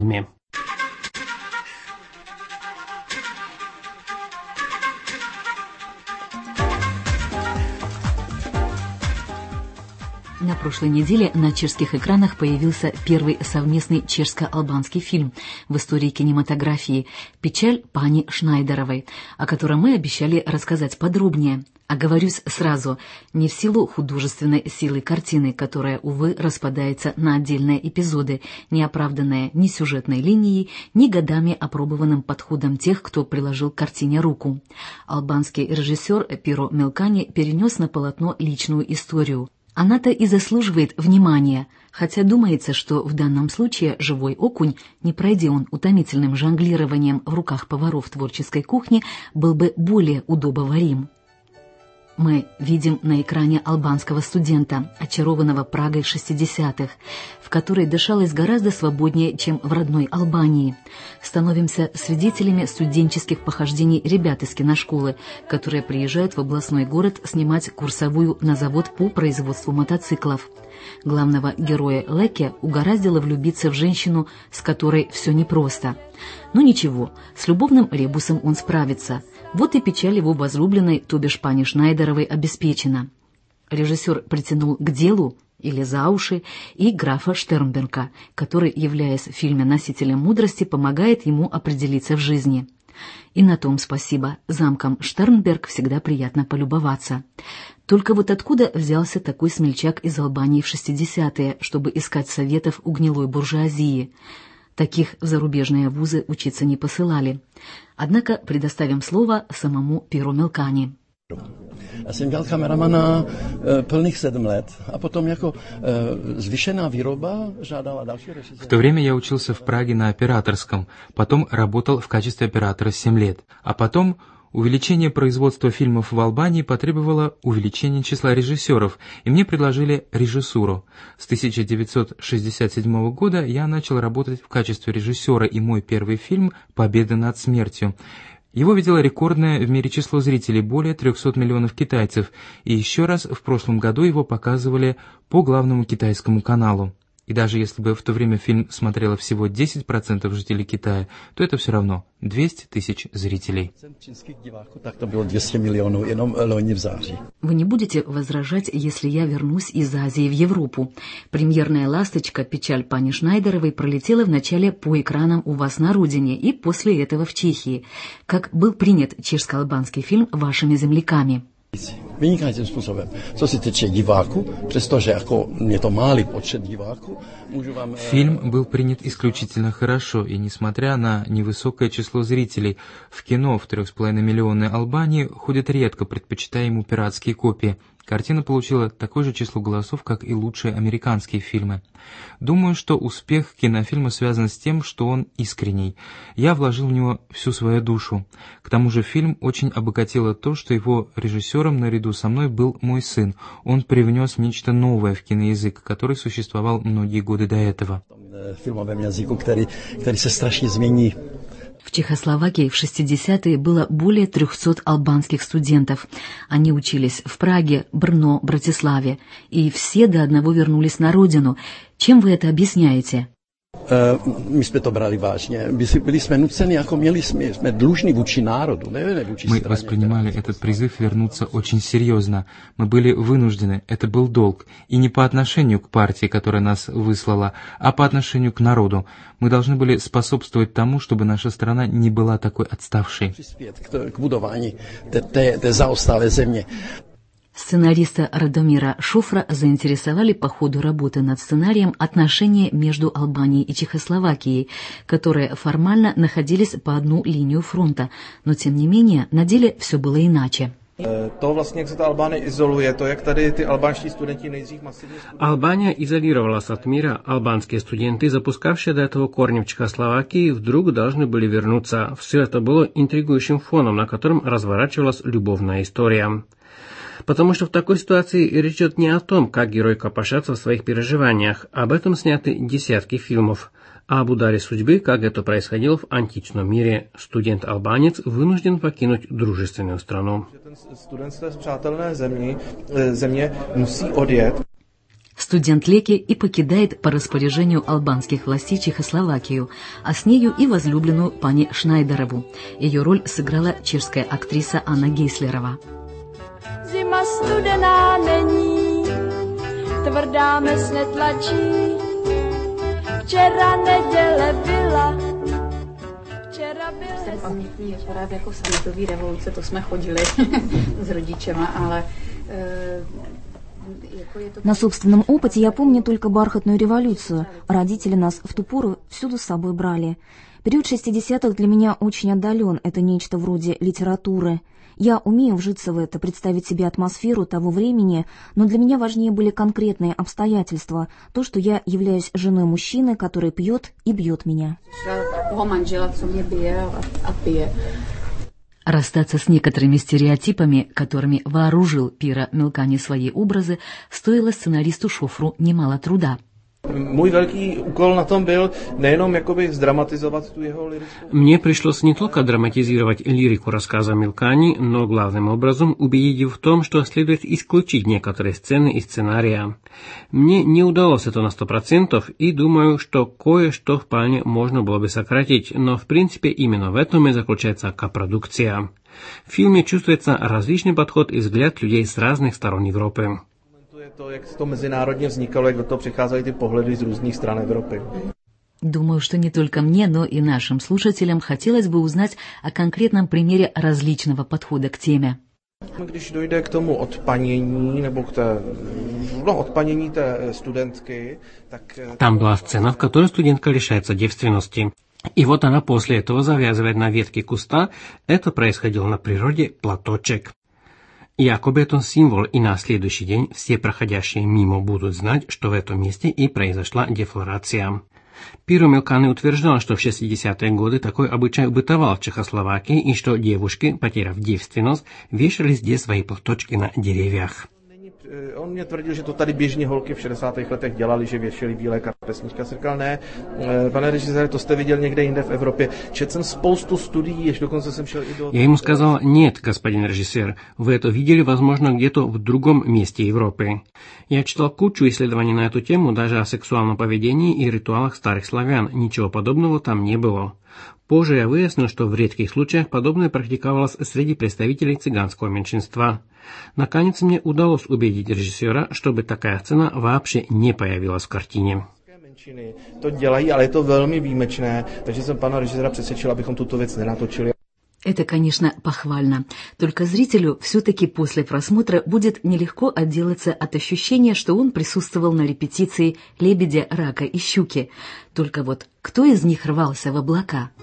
На прошлой неделе на чешских экранах появился первый совместный чешско-албанский фильм в истории кинематографии «Печаль пани Шнайдеровой», о котором мы обещали рассказать подробнее. Оговорюсь сразу, не в силу художественной силы картины, которая, увы, распадается на отдельные эпизоды, не оправданная ни сюжетной линией, ни годами опробованным подходом тех, кто приложил к картине руку. Албанский режиссер Пиро Мелкани перенес на полотно личную историю. Она-то и заслуживает внимания, хотя думается, что в данном случае живой окунь, не пройдя он утомительным жонглированием в руках поваров творческой кухни, был бы более удобоварим. Мы видим на экране албанского студента, очарованного Прагой 60-х, в которой дышалось гораздо свободнее, чем в родной Албании. Становимся свидетелями студенческих похождений ребят из киношколы, которые приезжают в областной город снимать курсовую на завод по производству мотоциклов. Главного героя Леке угораздило влюбиться в женщину, с которой все непросто. Но ничего, с любовным ребусом он справится. Вот и печаль его возлюбленной, то бишь пани Шнайдеровой, обеспечена. Режиссер притянул к делу, или за уши, и графа Штернберга, который, являясь в фильме носителем мудрости, помогает ему определиться в жизни. И на том спасибо, замком Штернберг всегда приятно полюбоваться. Только вот откуда взялся такой смельчак из Албании в 60-е, чтобы искать советов у гнилой буржуазии? Таких в зарубежные вузы учиться не посылали. Однако предоставим слово самому Пиро Мелкани. Já jsem dělal kameramana plných 7 let a potom jako zvýšená výroba žádala další režiséry. В то время я учился в Праге на операторском, потом работал в качестве оператора 7 лет, а потом увеличение производства фильмов в Албании потребовало увеличения числа режиссеров, и мне предложили режиссуру. С 1967 года я начал работать в качестве режиссера, и мой первый фильм «Победа над смертью». Его видело рекордное в мире число зрителей, более 300 миллионов китайцев, и еще раз в прошлом году его показывали по главному китайскому каналу. И даже если бы в то время фильм смотрело всего 10% жителей Китая, то это все равно 200 тысяч зрителей. Вы не будете возражать, если я вернусь из Азии в Европу? Премьерная «Ласточка. Печаль пани Шнайдеровой» пролетела вначале по экранам у вас на родине и после этого в Чехии. Как был принят чешско-албанский фильм вашими земляками? Vynikajícím způsobem. Co se týče diváků, přestože jako je to malý počet diváků, můžu vám... Фильм был принят исключительно хорошо, и несмотря на невысокое число зрителей, в кино в 3,5-миллионной Албании ходят редко, предпочитая ему пиратские копии. Картина получила такое же число голосов, как и лучшие американские фильмы. Думаю, что успех кинофильма связан с тем, что он искренний. Я вложил в него всю свою душу. К тому же фильм очень обогатило то, что его режиссером наряду со мной был мой сын. Он привнес нечто новое в киноязык, который существовал многие годы до этого. Фильмовém jazyku, který se strašně změní. В Чехословакии в 60-е было более 300 албанских студентов. Они учились в Праге, Брно, Братиславе, и все до одного вернулись на родину. Чем вы это объясняете? My jsme to brali vážně. Byli jsme nuceni, jako jsme dlužní vůči národu, ne vůči Мы straně. воспринимали этот призыв вернуться очень серьезно. Мы были вынуждены, это был долг. И не по отношению к партии, которая нас выслала, а по отношению к народу. Мы должны были способствовать тому, чтобы наша страна не была такой отставшей. K budování té zaostalé země. Сценариста Радомира Шуфра заинтересовали по ходу работы над сценарием отношения между Албанией и Чехословакией, которые формально находились по одну линию фронта, но тем не менее на деле все было иначе. To vlastně, jak se ta Albánie izoluje, to, jak tady ty albánští studenti nejdřív masivně... Албания изолировалась от мира. Албанские студенты, запускавшие до этого корни в Чехословакии, вдруг должны были вернуться. Все это было интригующим фоном, на котором разворачивалась любовная история. Потому что в такой ситуации речь идет не о том, как герой копошатся в своих переживаниях. Об этом сняты десятки фильмов. А об ударе судьбы, как это происходило в античном мире. Студент-албанец вынужден покинуть дружественную страну. Student z té spřátelné země musí odjet. Студент Леки и покидает по распоряжению албанских властей Чехословакию, а с нею и возлюбленную пани Шнайдерову. Ее роль сыграла чешская актриса Анна Гейслерова. Zima studená není, tvrdá mes netlačí. Včera neděle byla. Ten pamětní aparát jako sametový revoluce, to jsme chodili s rodičema, ale на собственном опыте я помню только бархатную революцию. Родители нас в ту пору всюду с собой брали. Период 60-х для меня очень отдален, это нечто вроде литературы. Я умею вжиться в это, представить себе атмосферу того времени, но для меня важнее были конкретные обстоятельства, то, что я являюсь женой мужчины, который пьет и бьет меня. Расстаться с некоторыми стереотипами, которыми вооружил Пира Милкани свои образы, стоило сценаристу Шофру немало труда. Můj velký úkol na tom byl nejenom jakoby zdramatizovat tu jeho liriku. Мне пришлось не только драматизировать лирику рассказа Милкани, но главным образом убедить его в том, что следует исключить некоторые сцены из сценария. Мне не удалось это на 100%, и думаю, что кое-что вполне можно было бы сократить, но в принципе именно в этом и заключается копродукция. В фильме чувствуется различный подход и взгляд людей с разных сторон Европы. To, jak to mezinárodně vznikalo, jak do toho přicházejí ty pohledy z různých stran Evropy. Думаю, что не только мне, но и нашим слушателям хотелось бы узнать о конкретном примере различного подхода к теме. Když dojde k tomu odpanění, nebo k té, odpanění té studentky, tak... Там была сцена, в которой студентка лишается девственности. И вот она после этого завязывает на ветке куста. Это происходило на природе платочек. Якобы это символ, и на следующий день все проходящие мимо будут знать, что в этом месте и произошла дефлорация. Пиро Милкани утверждал, что в 60-е годы такой обычай бытовал в Чехословакии, и что девушки, потеряв девственность, вешали здесь свои платочки на деревьях. On mě tvrdil, že to tady běžně holky v 60. letech dělali, že věšeli bílé kapesníčky. Já jsem říkal, ne, pane režisére, to jste viděl někde jinde v Evropě. Četl jsem spoustu studií, ještě dokonce jsem šel i do... Я ему сказал, нет, господин режиссер, вы это видели, возможно, где-то в другом месте Европы. Я читал кучу исследований на эту тему, даже о сексуальном поведении и ритуалах старых славян. Ничего подобного там не было. Позже я выяснил, что в редких случаях подобное практиковалось среди представителей цыганского меньшинства. Наконец мне удалось убедить режиссера, чтобы такая сцена вообще не появилась в картине. To dělají, ale je to velmi výjimečné, takže jsem pana režiséra přesvědčil, abychom tuto věc nenatočili. Это, конечно, похвально. Только зрителю все-таки после просмотра будет нелегко отделаться от ощущения, что он присутствовал на репетиции «Лебедя, рака и щуки». Только вот кто из них рвался в облака?